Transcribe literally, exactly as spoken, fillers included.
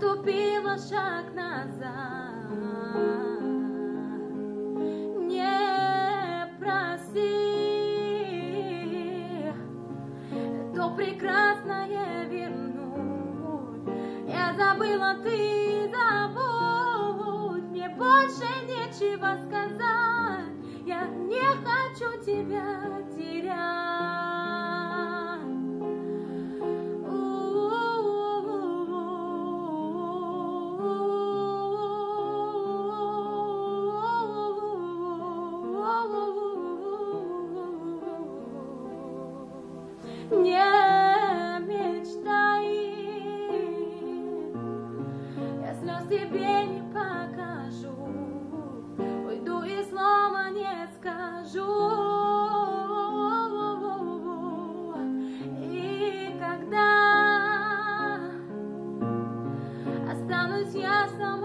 ступила шаг назад. Не проси то прекрасное вернуть. Я забыла, ты забудь. Мне больше нечего сказать. Я не хочу тебя терять. Не мечтай, я слез тебе не покажу, уйду и слова не скажу. И когда останусь я сама,